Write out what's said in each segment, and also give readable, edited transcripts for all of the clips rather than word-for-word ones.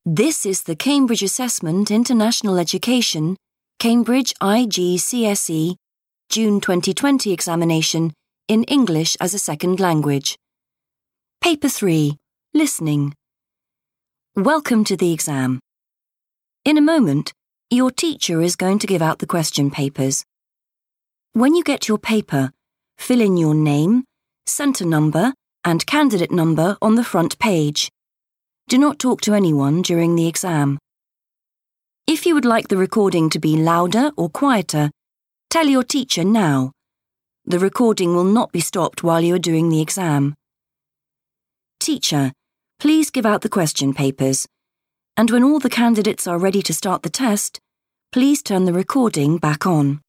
This is the Cambridge Assessment International Education, Cambridge IGCSE, June 2020 examination in English as a second language. Paper 3, Listening. Welcome to the exam. In a moment, your teacher is going to give out the question papers. When you get your paper, fill in your name, centre number, and candidate number on the front page. Do not talk to anyone during the exam. If you would like the recording to be louder or quieter, tell your teacher now. The recording will not be stopped while you are doing the exam. Teacher, please give out the question papers, and when all the candidates are ready to start the test, please turn the recording back on.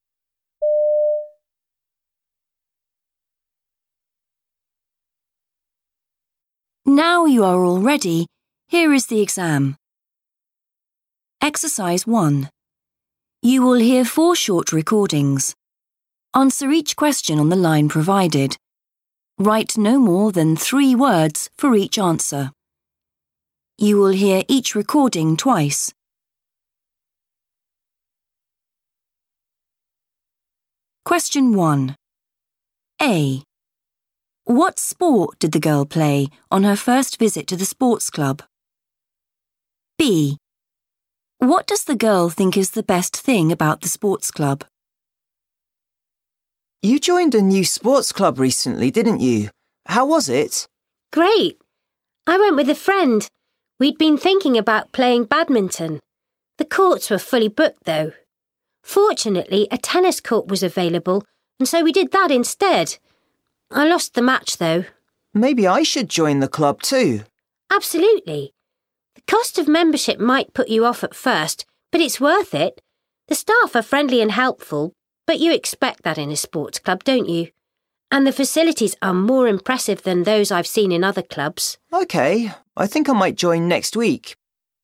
Now you are all ready, here is the exam. Exercise 1. You will hear 4 short recordings. Answer each question on the line provided. Write no more than 3 words for each answer. You will hear each recording twice. Question 1. A. What sport did the girl play on her first visit to the sports club? B. What does the girl think is the best thing about the sports club? You joined a new sports club recently, didn't you? How was it? Great. I went with a friend. We'd been thinking about playing badminton. The courts were fully booked, though. Fortunately, a tennis court was available, and so we did that instead. I lost the match, though. Maybe I should join the club too. Absolutely. The cost of membership might put you off at first, but it's worth it. The staff are friendly and helpful, but you expect that in a sports club, don't you? And the facilities are more impressive than those I've seen in other clubs. OK, I think I might join next week.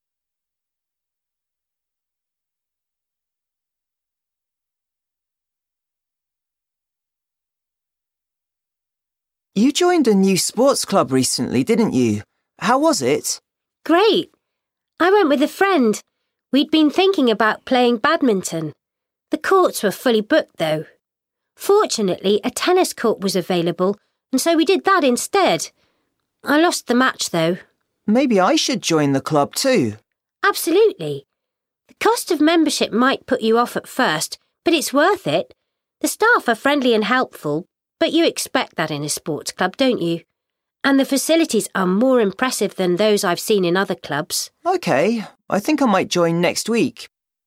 You joined a new sports club recently, didn't you? How was it? Great. I went with a friend. We'd been thinking about playing badminton. The courts were fully booked, though. Fortunately, a tennis court was available, and so we did that instead. I lost the match, though. Maybe I should join the club too. Absolutely. The cost of membership might put you off at first, but it's worth it. The staff are friendly and helpful, but you expect that in a sports club, don't you? And the facilities are more impressive than those I've seen in other clubs. OK, I think I might join next week.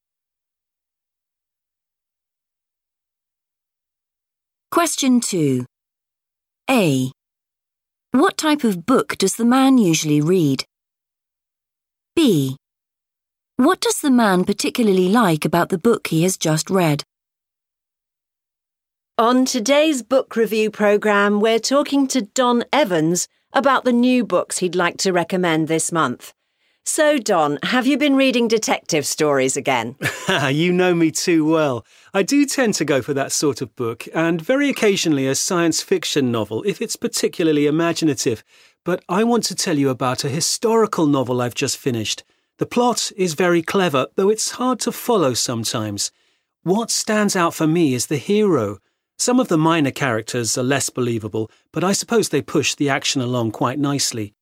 Question 2. A. What type of book does the man usually read? B. What does the man particularly like about the book he has just read? On today's book review programme, we're talking to Don Evans about the new books he'd like to recommend this month. So, Don, have you been reading detective stories again? You know me too well. I do tend to go for that sort of book, and very occasionally a science fiction novel, if it's particularly imaginative. But I want to tell you about a historical novel I've just finished. The plot is very clever, though it's hard to follow sometimes. What stands out for me is the hero. Some of the minor characters are less believable, but I suppose they push the action along quite nicely.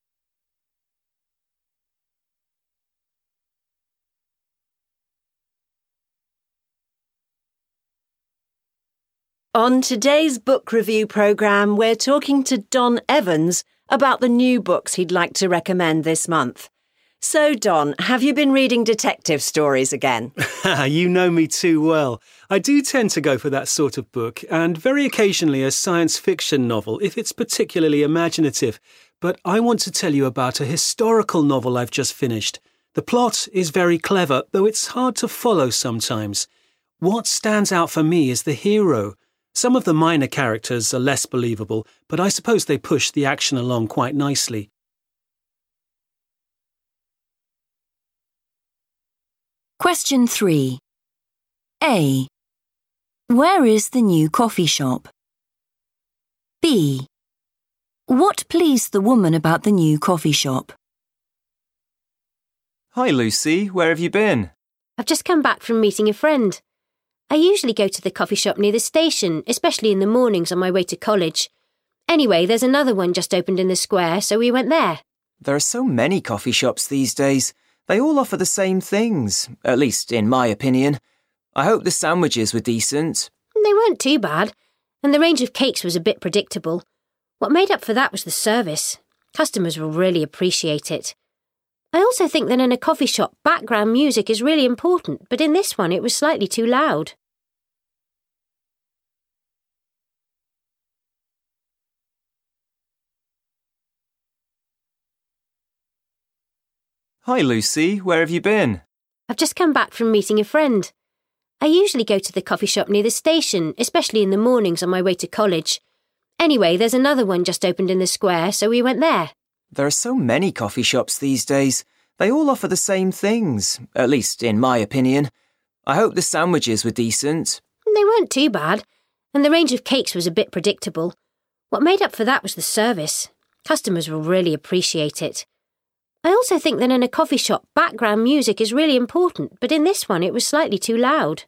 On today's book review programme, we're talking to Don Evans about the new books he'd like to recommend this month. So, Don, have you been reading detective stories again? You know me too well. I do tend to go for that sort of book, and very occasionally a science fiction novel, if it's particularly imaginative. But I want to tell you about a historical novel I've just finished. The plot is very clever, though it's hard to follow sometimes. What stands out for me is the hero. Some of the minor characters are less believable, but I suppose they push the action along quite nicely. Question 3. A. Where is the new coffee shop? B. What pleased the woman about the new coffee shop? Hi, Lucy. Where have you been? I've just come back from meeting a friend. I usually go to the coffee shop near the station, especially in the mornings on my way to college. Anyway, there's another one just opened in the square, so we went there. There are so many coffee shops these days. They all offer the same things, at least in my opinion. I hope the sandwiches were decent. They weren't too bad, and the range of cakes was a bit predictable. What made up for that was the service. Customers will really appreciate it. I also think that in a coffee shop, background music is really important, but in this one it was slightly too loud. Hi, Lucy. Where have you been? I've just come back from meeting a friend. I usually go to the coffee shop near the station, especially in the mornings on my way to college. Anyway, there's another one just opened in the square, so we went there. There are so many coffee shops these days. They all offer the same things, at least in my opinion. I hope the sandwiches were decent. They weren't too bad, and the range of cakes was a bit predictable. What made up for that was the service. Customers will really appreciate it. I also think that in a coffee shop, background music is really important, but in this one it was slightly too loud.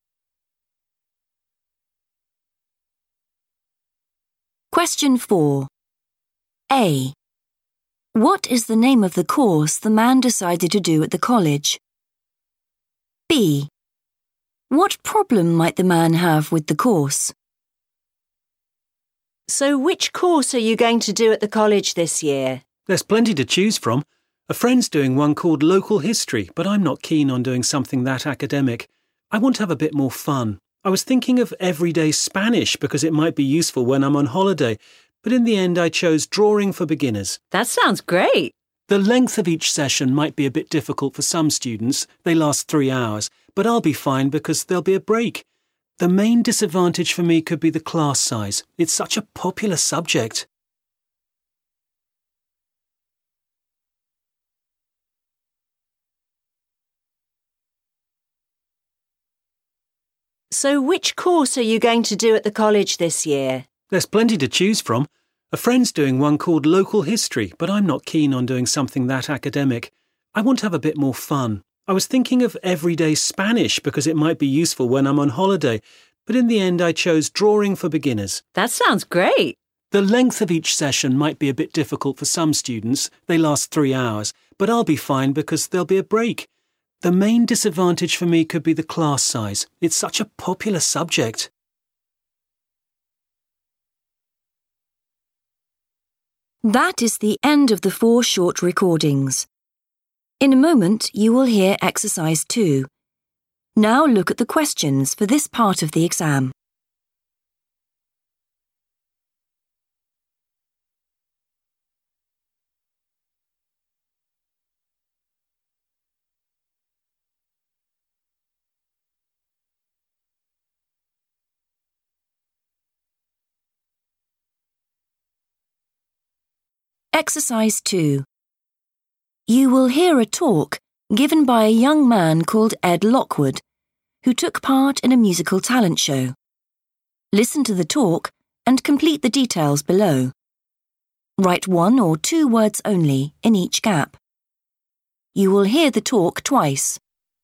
Question 4. A. What is the name of the course the man decided to do at the college? B. What problem might the man have with the course? So which course are you going to do at the college this year? There's plenty to choose from. A friend's doing one called Local History, but I'm not keen on doing something that academic. I want to have a bit more fun. I was thinking of everyday Spanish because it might be useful when I'm on holiday, but in the end I chose Drawing for Beginners. That sounds great. The length of each session might be a bit difficult for some students. They last 3 hours, but I'll be fine because there'll be a break. The main disadvantage for me could be the class size. It's such a popular subject. So which course are you going to do at the college this year? There's plenty to choose from. A friend's doing one called Local History, but I'm not keen on doing something that academic. I want to have a bit more fun. I was thinking of everyday Spanish because it might be useful when I'm on holiday, but in the end I chose Drawing for Beginners. That sounds great. The length of each session might be a bit difficult for some students. They last 3 hours, but I'll be fine because there'll be a break. The main disadvantage for me could be the class size. It's such a popular subject. That is the end of the 4 short recordings. In a moment, you will hear exercise 2. Now look at the questions for this part of the exam. Exercise 2. You will hear a talk given by a young man called Ed Lockwood, who took part in a musical talent show. Listen to the talk and complete the details below. Write 1 or 2 words only in each gap. You will hear the talk twice.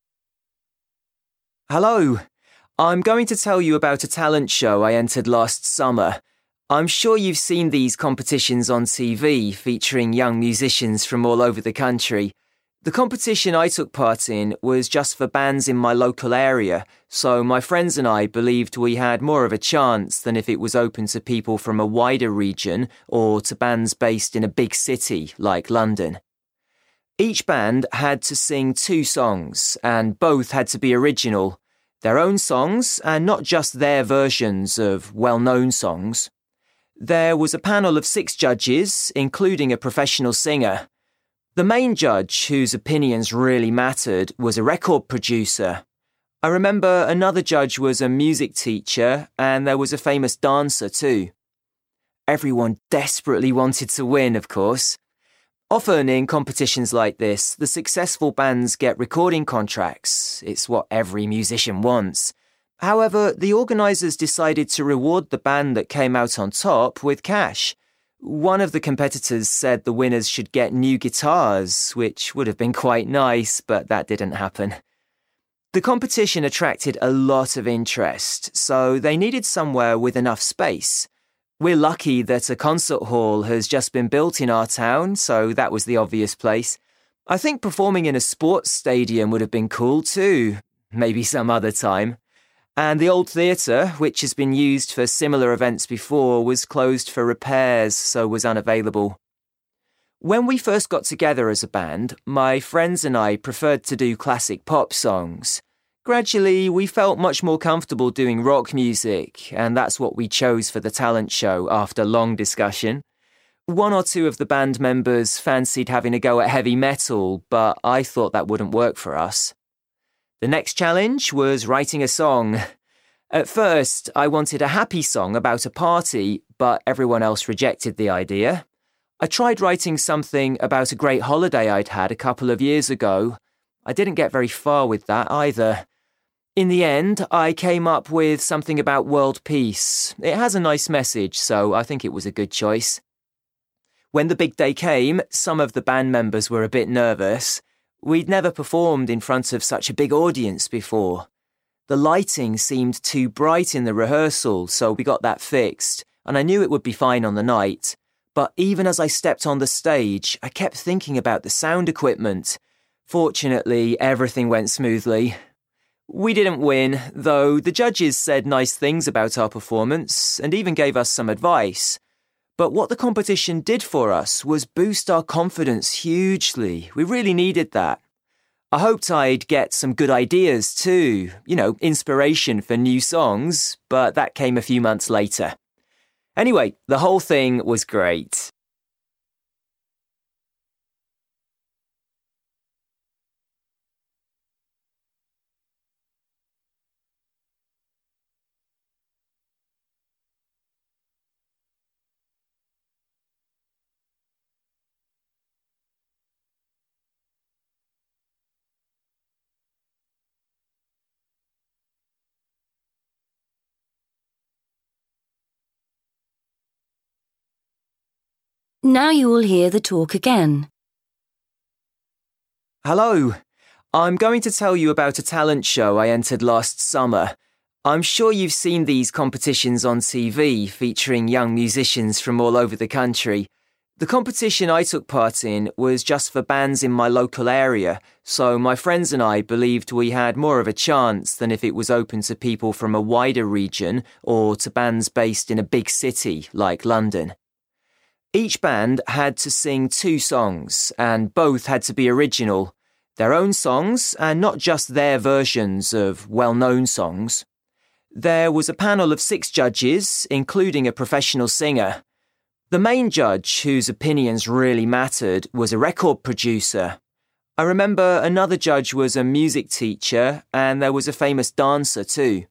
Hello. I'm going to tell you about a talent show I entered last summer. I'm sure you've seen these competitions on TV featuring young musicians from all over the country. The competition I took part in was just for bands in my local area, so my friends and I believed we had more of a chance than if it was open to people from a wider region or to bands based in a big city like London. Each band had to sing 2 songs, and both had to be original, their own songs and not just their versions of well-known songs. There was a panel of 6 judges, including a professional singer. The main judge, whose opinions really mattered, was a record producer. I remember another judge was a music teacher, and there was a famous dancer too. Everyone desperately wanted to win, of course. Often in competitions like this, the successful bands get recording contracts. It's what every musician wants. However, the organisers decided to reward the band that came out on top with cash. One of the competitors said the winners should get new guitars, which would have been quite nice, but that didn't happen. The competition attracted a lot of interest, so they needed somewhere with enough space. We're lucky that a concert hall has just been built in our town, so that was the obvious place. I think performing in a sports stadium would have been cool too, maybe some other time. And the old theatre, which has been used for similar events before, was closed for repairs, so was unavailable. When we first got together as a band, my friends and I preferred to do classic pop songs. Gradually, we felt much more comfortable doing rock music, and that's what we chose for the talent show after long discussion. One or two of the band members fancied having a go at heavy metal, but I thought that wouldn't work for us. The next challenge was writing a song. At first, I wanted a happy song about a party, but everyone else rejected the idea. I tried writing something about a great holiday I'd had a couple of years ago. I didn't get very far with that either. In the end, I came up with something about world peace. It has a nice message, so I think it was a good choice. When the big day came, some of the band members were a bit nervous. We'd never performed in front of such a big audience before. The lighting seemed too bright in the rehearsal, so we got that fixed, and I knew it would be fine on the night. But even as I stepped on the stage, I kept thinking about the sound equipment. Fortunately, everything went smoothly. We didn't win, though the judges said nice things about our performance and even gave us some advice. But what the competition did for us was boost our confidence hugely. We really needed that. I hoped I'd get some good ideas too, inspiration for new songs, but that came a few months later. Anyway, the whole thing was great. Now you will hear the talk again. Hello. I'm going to tell you about a talent show I entered last summer. I'm sure you've seen these competitions on TV featuring young musicians from all over the country. The competition I took part in was just for bands in my local area, so my friends and I believed we had more of a chance than if it was open to people from a wider region or to bands based in a big city like London. Each band had to sing 2 songs, and both had to be original, their own songs and not just their versions of well-known songs. There was a panel of 6 judges, including a professional singer. The main judge, whose opinions really mattered, was a record producer. I remember another judge was a music teacher, and there was a famous dancer too.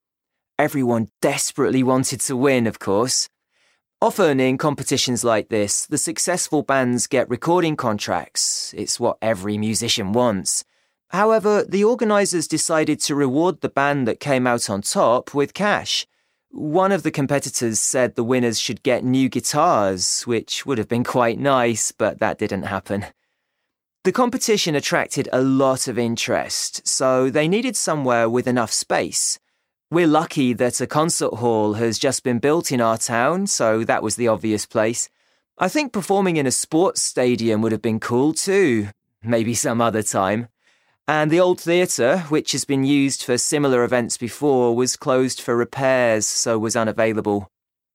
Everyone desperately wanted to win, of course. Often in competitions like this, the successful bands get recording contracts. It's what every musician wants. However, the organisers decided to reward the band that came out on top with cash. One of the competitors said the winners should get new guitars, which would have been quite nice, but that didn't happen. The competition attracted a lot of interest, so they needed somewhere with enough space. We're lucky that a concert hall has just been built in our town, so that was the obvious place. I think performing in a sports stadium would have been cool too, maybe some other time. And the old theatre, which has been used for similar events before, was closed for repairs, so was unavailable.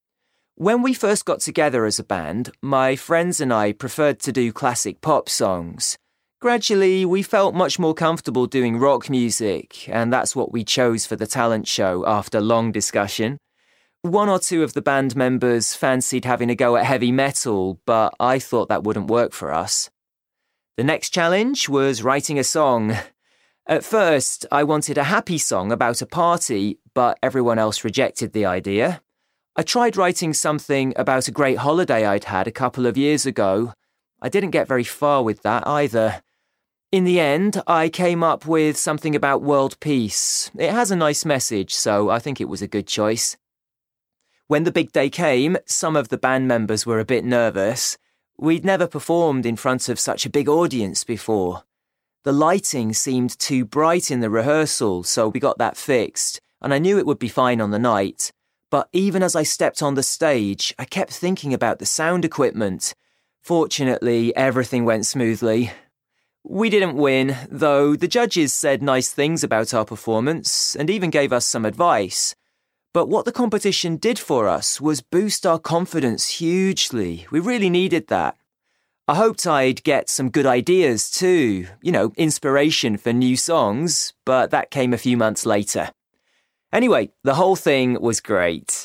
When we first got together as a band, my friends and I preferred to do classic pop songs. Gradually, we felt much more comfortable doing rock music, and that's what we chose for the talent show after long discussion. One or two of the band members fancied having a go at heavy metal, but I thought that wouldn't work for us. The next challenge was writing a song. At first, I wanted a happy song about a party, but everyone else rejected the idea. I tried writing something about a great holiday I'd had a couple of years ago. I didn't get very far with that either. In the end, I came up with something about world peace. It has a nice message, so I think it was a good choice. When the big day came, some of the band members were a bit nervous. We'd never performed in front of such a big audience before. The lighting seemed too bright in the rehearsal, so we got that fixed, and I knew it would be fine on the night. But even as I stepped on the stage, I kept thinking about the sound equipment. Fortunately, everything went smoothly. We didn't win, though the judges said nice things about our performance and even gave us some advice. But what the competition did for us was boost our confidence hugely. We really needed that. I hoped I'd get some good ideas too, inspiration for new songs, but that came a few months later. Anyway, the whole thing was great.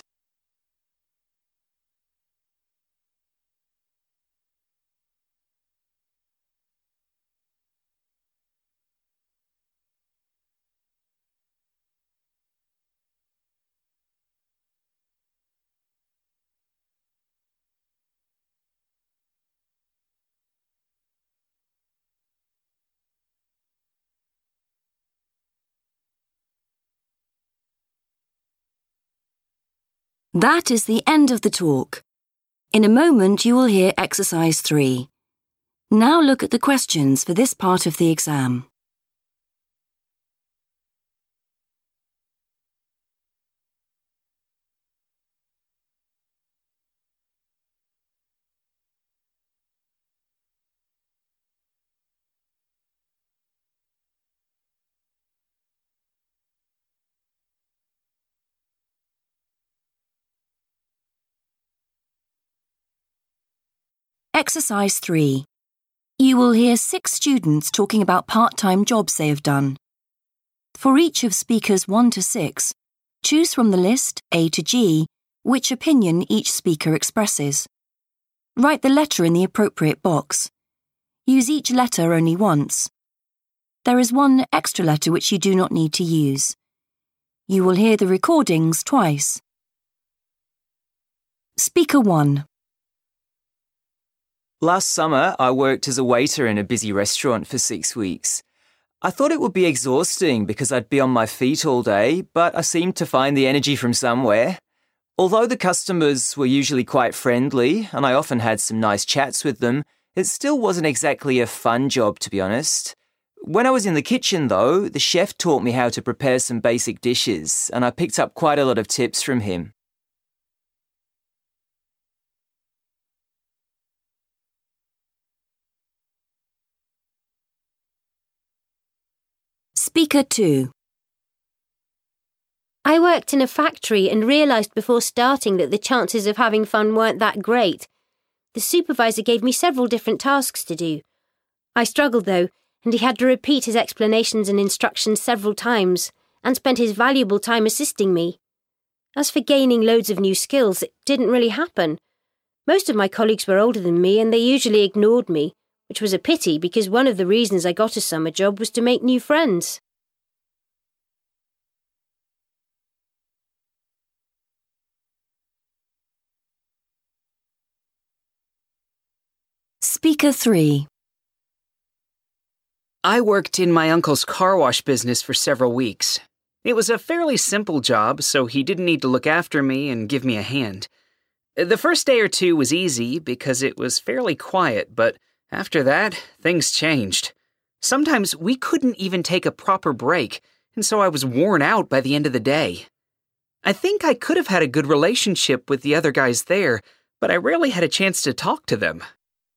That is the end of the talk. In a moment, you will hear exercise 3. Now look at the questions for this part of the exam. Exercise 3. You will hear 6 students talking about part-time jobs they have done. For each of speakers 1 to 6, choose from the list, A to G, which opinion each speaker expresses. Write the letter in the appropriate box. Use each letter only once. There is one extra letter which you do not need to use. You will hear the recordings twice. Speaker 1. Last summer, I worked as a waiter in a busy restaurant for 6 weeks. I thought it would be exhausting because I'd be on my feet all day, but I seemed to find the energy from somewhere. Although the customers were usually quite friendly, and I often had some nice chats with them, it still wasn't exactly a fun job, to be honest. When I was in the kitchen, though, the chef taught me how to prepare some basic dishes, and I picked up quite a lot of tips from him. Speaker 2. I worked in a factory and realised before starting that the chances of having fun weren't that great. The supervisor gave me several different tasks to do. I struggled though, and he had to repeat his explanations and instructions several times, and spent his valuable time assisting me. As for gaining loads of new skills, it didn't really happen. Most of my colleagues were older than me and they usually ignored me, which was a pity because one of the reasons I got a summer job was to make new friends. Speaker 3. I worked in my uncle's car wash business for several weeks. It was a fairly simple job, so he didn't need to look after me and give me a hand. The first day or two was easy because it was fairly quiet, but after that, things changed. Sometimes we couldn't even take a proper break, and so I was worn out by the end of the day. I think I could have had a good relationship with the other guys there, but I rarely had a chance to talk to them.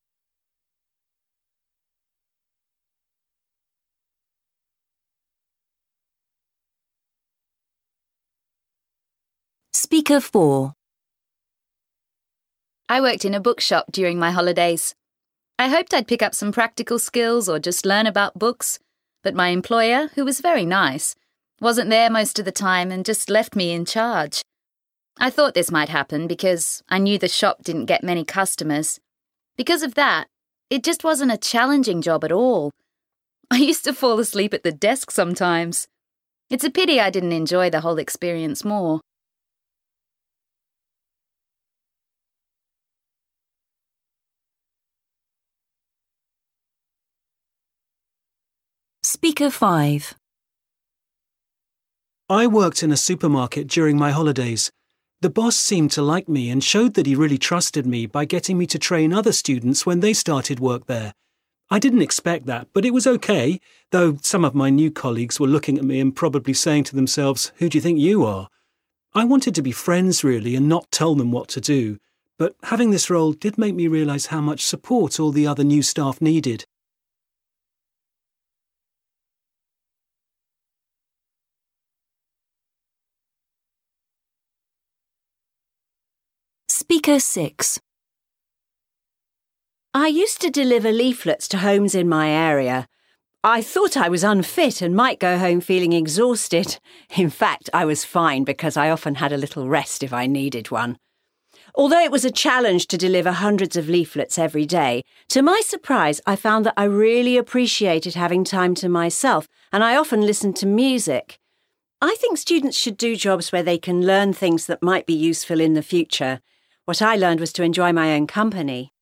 Speaker 4. I worked in a bookshop during my holidays. I hoped I'd pick up some practical skills or just learn about books, but my employer, who was very nice, wasn't there most of the time and just left me in charge. I thought this might happen because I knew the shop didn't get many customers. Because of that, it just wasn't a challenging job at all. I used to fall asleep at the desk sometimes. It's a pity I didn't enjoy the whole experience more. Speaker 5. I worked in a supermarket during my holidays. The boss seemed to like me and showed that he really trusted me by getting me to train other students when they started work there. I didn't expect that, but it was okay, though some of my new colleagues were looking at me and probably saying to themselves, "Who do you think you are?" I wanted to be friends, really, and not tell them what to do, but having this role did make me realise how much support all the other new staff needed. Speaker 6. I used to deliver leaflets to homes in my area. I thought I was unfit and might go home feeling exhausted. In fact, I was fine because I often had a little rest if I needed one. Although it was a challenge to deliver hundreds of leaflets every day, to my surprise, I found that I really appreciated having time to myself, and I often listened to music. I think students should do jobs where they can learn things that might be useful in the future. What I learned was to enjoy my own company.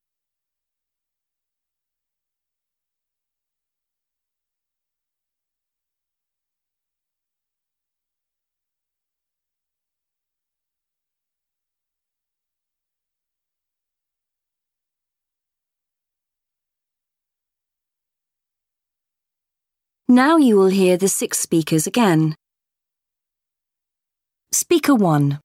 Now you will hear the 6 speakers again. Speaker 1.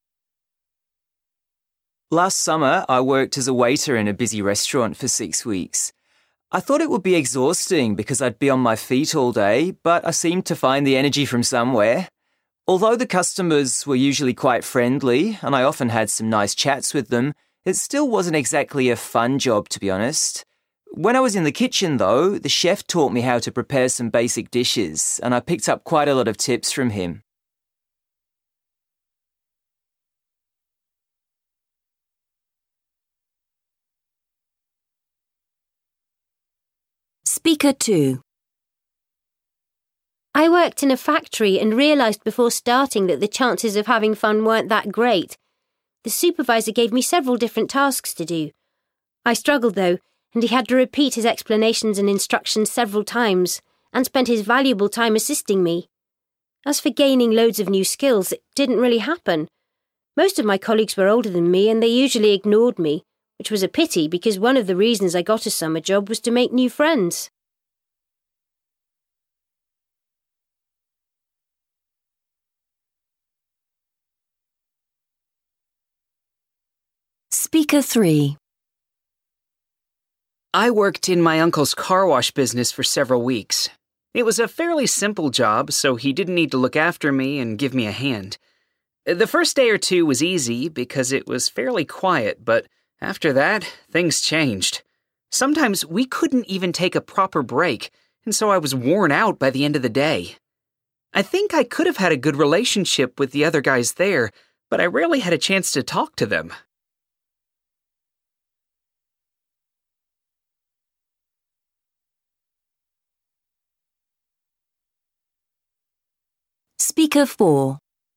Last summer, I worked as a waiter in a busy restaurant for 6 weeks. I thought it would be exhausting because I'd be on my feet all day, but I seemed to find the energy from somewhere. Although the customers were usually quite friendly, and I often had some nice chats with them, it still wasn't exactly a fun job, to be honest. When I was in the kitchen, though, the chef taught me how to prepare some basic dishes, and I picked up quite a lot of tips from him. Speaker 2. I worked in a factory and realised before starting that the chances of having fun weren't that great. The supervisor gave me several different tasks to do. I struggled, though, and he had to repeat his explanations and instructions several times, and spent his valuable time assisting me. As for gaining loads of new skills, it didn't really happen. Most of my colleagues were older than me, and they usually ignored me, which was a pity because one of the reasons I got a summer job was to make new friends. Speaker 3. I worked in my uncle's car wash business for several weeks. It was a fairly simple job, so he didn't need to look after me and give me a hand. The first day or two was easy because it was fairly quiet, but after that, things changed. Sometimes we couldn't even take a proper break, and so I was worn out by the end of the day. I think I could have had a good relationship with the other guys there, but I rarely had a chance to talk to them. Speaker 4.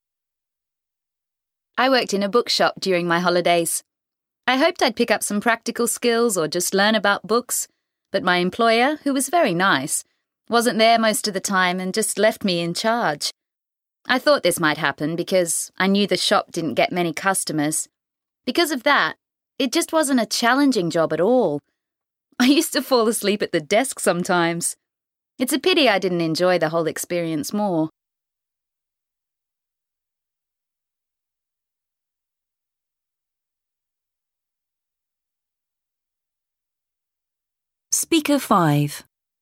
I worked in a bookshop during my holidays. I hoped I'd pick up some practical skills or just learn about books, but my employer, who was very nice, wasn't there most of the time and just left me in charge. I thought this might happen because I knew the shop didn't get many customers. Because of that, it just wasn't a challenging job at all. I used to fall asleep at the desk sometimes. It's a pity I didn't enjoy the whole experience more. Speaker 5.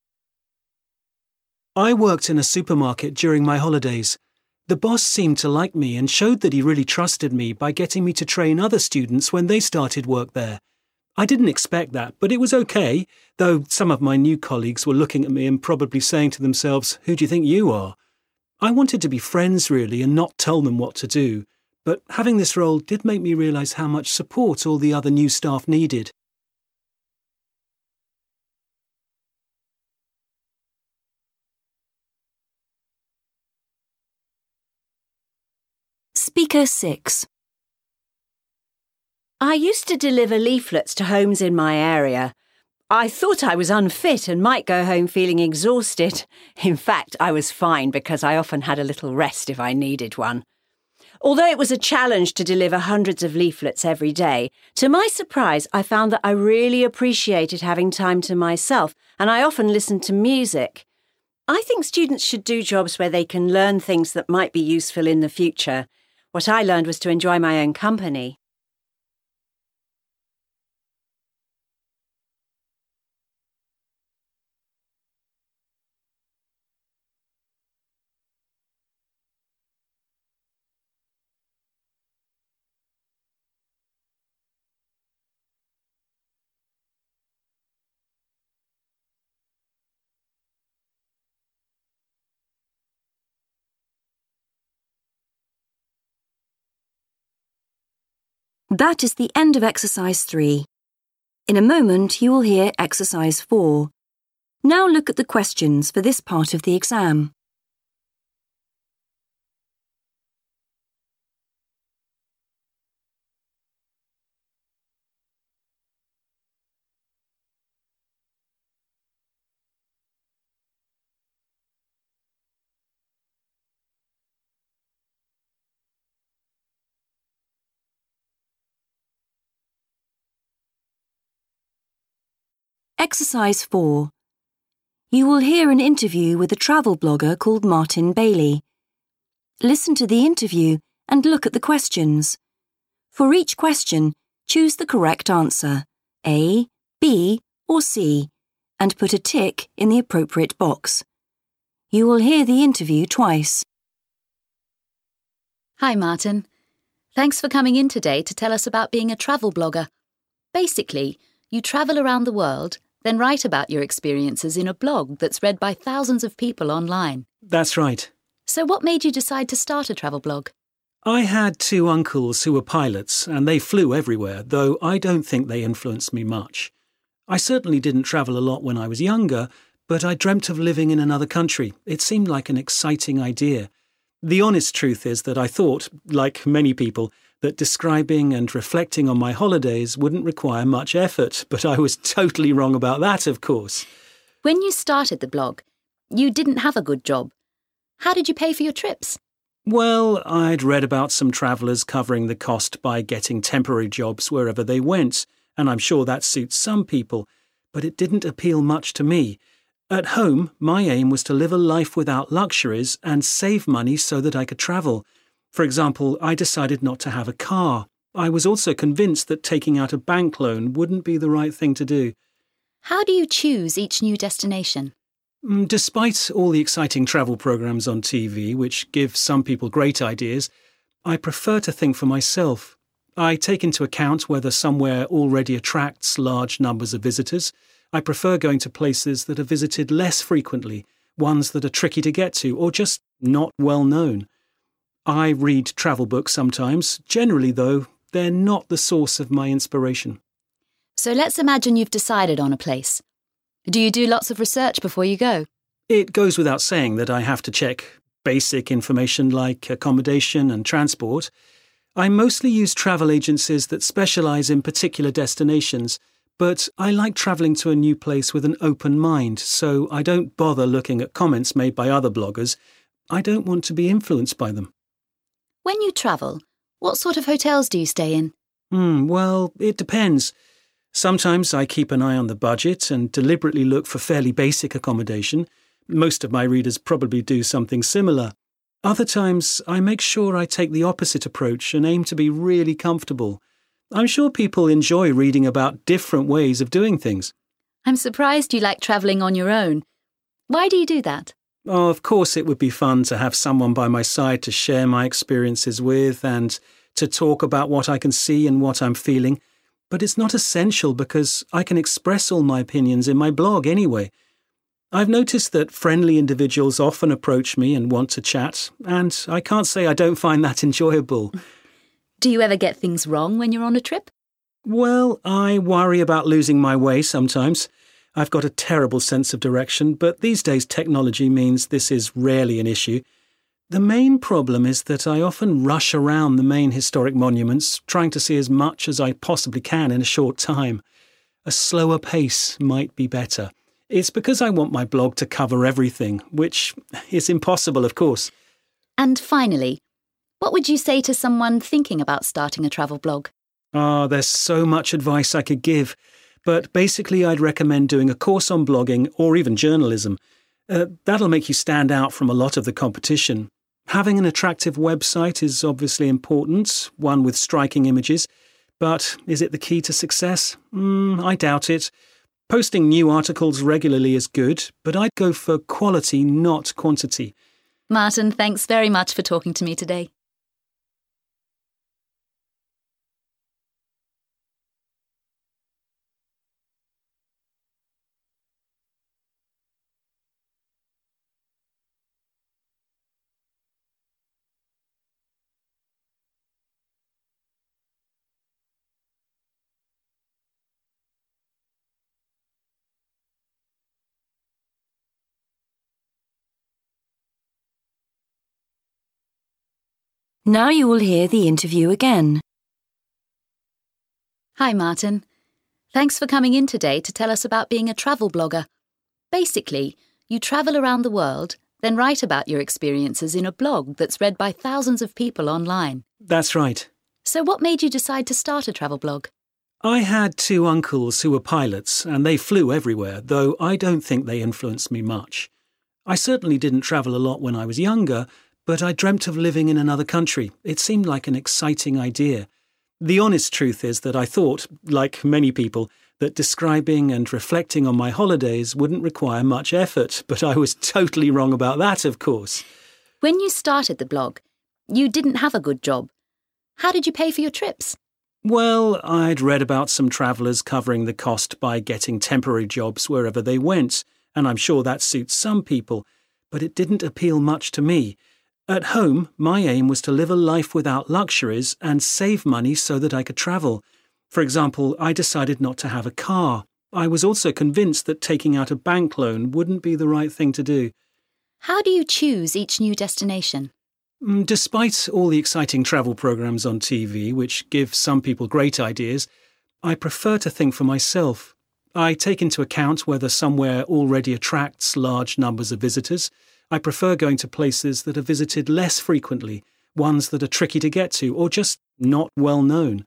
I worked in a supermarket during my holidays. The boss seemed to like me and showed that he really trusted me by getting me to train other students when they started work there. I didn't expect that, but it was okay, though some of my new colleagues were looking at me and probably saying to themselves, "Who do you think you are?" I wanted to be friends, really, and not tell them what to do, but having this role did make me realise how much support all the other new staff needed. Speaker 6. I used to deliver leaflets to homes in my area. I thought I was unfit and might go home feeling exhausted. In fact, I was fine because I often had a little rest if I needed one. Although it was a challenge to deliver hundreds of leaflets every day, to my surprise, I found that I really appreciated having time to myself, and I often listened to music. I think students should do jobs where they can learn things that might be useful in the future. What I learned was to enjoy my own company. That is the end of exercise 3. In a moment, you will hear exercise 4. Now look at the questions for this part of the exam. Exercise 4. You will hear an interview with a travel blogger called Martin Bailey. Listen to the interview and look at the questions. For each question, choose the correct answer, A, B, or C, and put a tick in the appropriate box. You will hear the interview twice. Hi, Martin. Thanks for coming in today to tell us about being a travel blogger. Basically, you travel around the world, then write about your experiences in a blog that's read by thousands of people online. That's right. So what made you decide to start a travel blog? I had 2 uncles who were pilots, and they flew everywhere, though I don't think they influenced me much. I certainly didn't travel a lot when I was younger, but I dreamt of living in another country. It seemed like an exciting idea. The honest truth is that I thought, like many people, that describing and reflecting on my holidays wouldn't require much effort, but I was totally wrong about that, of course. When you started the blog, you didn't have a good job. How did you pay for your trips? Well, I'd read about some travellers covering the cost by getting temporary jobs wherever they went, and I'm sure that suits some people, but it didn't appeal much to me. At home, my aim was to live a life without luxuries and save money so that I could travel. For example, I decided not to have a car. I was also convinced that taking out a bank loan wouldn't be the right thing to do. How do you choose each new destination? Despite all the exciting travel programmes on TV, which give some people great ideas, I prefer to think for myself. I take into account whether somewhere already attracts large numbers of visitors. I prefer going to places that are visited less frequently, ones that are tricky to get to, or just not well known. I read travel books sometimes. Generally, though, they're not the source of my inspiration. So let's imagine you've decided on a place. Do you do lots of research before you go? It goes without saying that I have to check basic information like accommodation and transport. I mostly use travel agencies that specialise in particular destinations, but I like travelling to a new place with an open mind, so I don't bother looking at comments made by other bloggers. I don't want to be influenced by them. When you travel, what sort of hotels do you stay in? Well, it depends. Sometimes I keep an eye on the budget and deliberately look for fairly basic accommodation. Most of my readers probably do something similar. Other times I make sure I take the opposite approach and aim to be really comfortable. I'm sure people enjoy reading about different ways of doing things. I'm surprised you like travelling on your own. Why do you do that? Oh, of course it would be fun to have someone by my side to share my experiences with and to talk about what I can see and what I'm feeling. But it's not essential because I can express all my opinions in my blog anyway. I've noticed that friendly individuals often approach me and want to chat, and I can't say I don't find that enjoyable. Do you ever get things wrong when you're on a trip? Well, I worry about losing my way sometimes. I've got a terrible sense of direction, but these days technology means this is rarely an issue. The main problem is that I often rush around the main historic monuments, trying to see as much as I possibly can in a short time. A slower pace might be better. It's because I want my blog to cover everything, which is impossible, of course. And finally, What would you say to someone thinking about starting a travel blog? There's so much advice I could give, but basically I'd recommend doing a course on blogging or even journalism. That'll make you stand out from a lot of the competition. Having an attractive website is obviously important, one with striking images, but is it the key to success? I doubt it. Posting new articles regularly is good, but I'd go for quality, not quantity. Martin, thanks very much for talking to me today. Now you will hear the interview again. Hi, Martin. Thanks for coming in today to tell us about being a travel blogger. Basically, you travel around the world, then write about your experiences in a blog that's read by thousands of people online. That's right. So what made you decide to start a travel blog? I had two uncles who were pilots, and they flew everywhere, though I don't think they influenced me much. I certainly didn't travel a lot when I was younger, but I dreamt of living in another country. It seemed like an exciting idea. The honest truth is that I thought, like many people, that describing and reflecting on my holidays wouldn't require much effort, but I was totally wrong about that, of course. When you started the blog, you didn't have a good job. How did you pay for your trips? Well, I'd read about some travellers covering the cost by getting temporary jobs wherever they went, and I'm sure that suits some people, but it didn't appeal much to me. At home, my aim was to live a life without luxuries and save money so that I could travel. For example, I decided not to have a car. I was also convinced that taking out a bank loan wouldn't be the right thing to do. How do you choose each new destination? Despite all the exciting travel programs on TV, which give some people great ideas, I prefer to think for myself. I take into account whether somewhere already attracts large numbers of visitors. I prefer going to places that are visited less frequently, ones that are tricky to get to, or just not well known.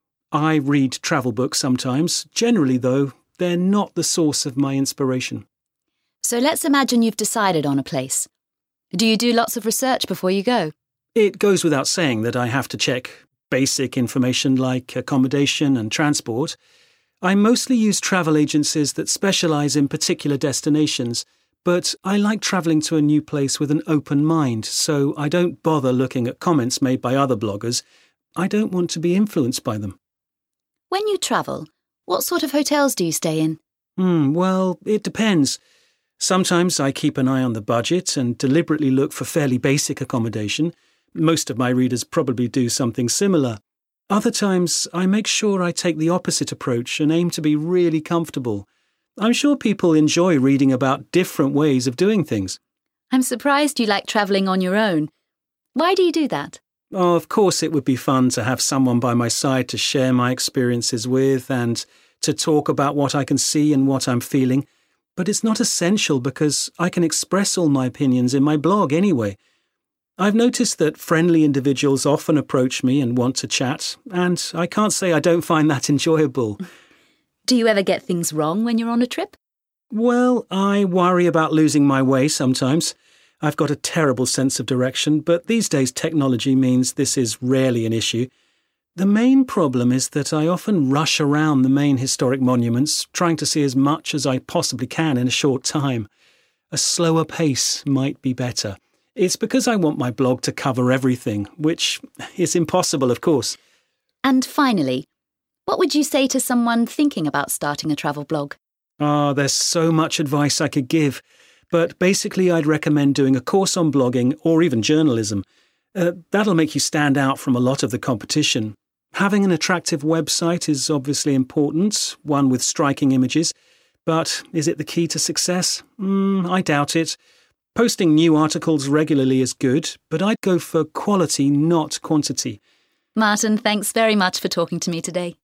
I read travel books sometimes. Generally, though, they're not the source of my inspiration. So let's imagine you've decided on a place. Do you do lots of research before you go? It goes without saying that I have to check basic information like accommodation and transport. I mostly use travel agencies that specialise in particular destinations, but I like travelling to a new place with an open mind, so I don't bother looking at comments made by other bloggers. I don't want to be influenced by them. When you travel, what sort of hotels do you stay in? Well, it depends. Sometimes I keep an eye on the budget and deliberately look for fairly basic accommodation. Most of my readers probably do something similar. Other times I make sure I take the opposite approach and aim to be really comfortable. I'm sure people enjoy reading about different ways of doing things. I'm surprised you like travelling on your own. Why do you do that? Oh, of course it would be fun to have someone by my side to share my experiences with and to talk about what I can see and what I'm feeling. But it's not essential because I can express all my opinions in my blog anyway. I've noticed that friendly individuals often approach me and want to chat, and I can't say I don't find that enjoyable. Do you ever get things wrong when you're on a trip? Well, I worry about losing my way sometimes. I've got a terrible sense of direction, but these days technology means this is rarely an issue. The main problem is that I often rush around the main historic monuments, trying to see as much as I possibly can in a short time. A slower pace might be better. It's because I want my blog to cover everything, which is impossible, of course. And finally, what would you say to someone thinking about starting a travel blog? There's so much advice I could give, but basically I'd recommend doing a course on blogging or even journalism. That'll make you stand out from a lot of the competition. Having an attractive website is obviously important, one with striking images, but is it the key to success? I doubt it. Posting new articles regularly is good, but I'd go for quality, not quantity. Martin, thanks very much for talking to me today.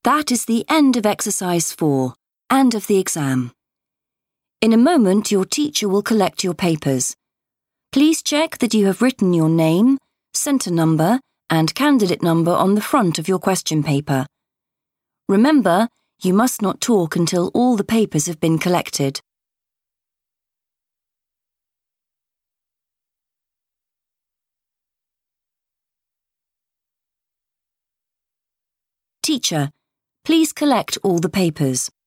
That is the end of exercise 4 and of the exam. In a moment, your teacher will collect your papers. Please check that you have written your name, centre number, and candidate number on the front of your question paper. Remember, you must not talk until all the papers have been collected. Teacher, please collect all the papers.